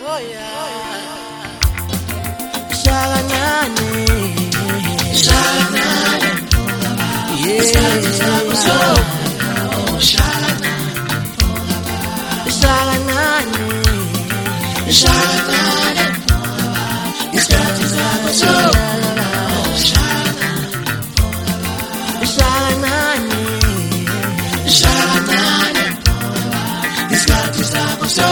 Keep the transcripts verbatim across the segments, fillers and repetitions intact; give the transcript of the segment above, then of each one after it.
Oh yeah. Shalanani, Shalanani, yeah. Oh Shalanani, Shalanani, Shalanani, it's got to happen so. Oh Shalanani, Shalanani, Shalanani, it's got to happen so.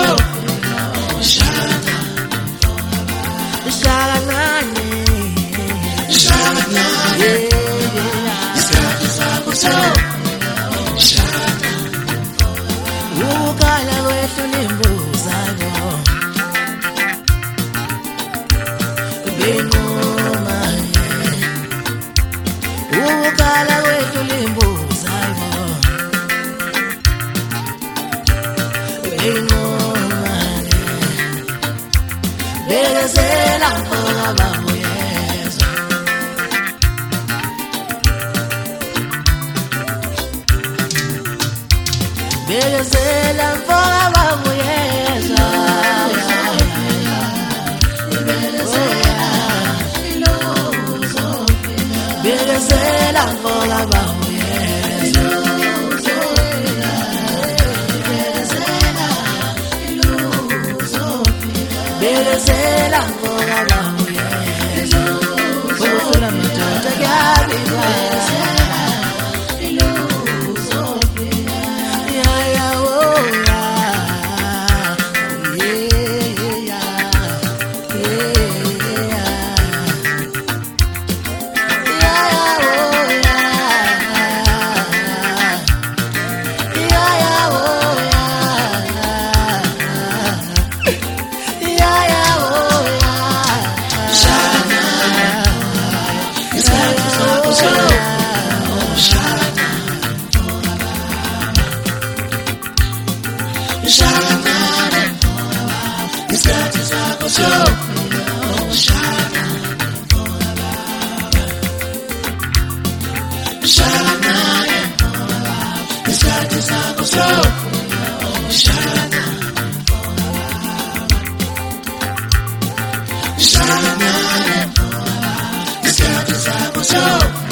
Shalanani, Shalanani, yeah, it's got to happen so. Shalanani, ukala wethu limbuzayo, benoma, ukala wethu limbuzayo, benoma, bekezela mfoka babuyeza, bekezela mfoka babuyeza, bekezela mfoka babuyeza, bekezela mfoka babuyeza, ukufuna madoda kuyabikwa. Shalanani, it's got to happen so. Oh Shalanani, Shalanani, it's got to happen so. Oh Shalanani, Shalanani, it's got to happen so.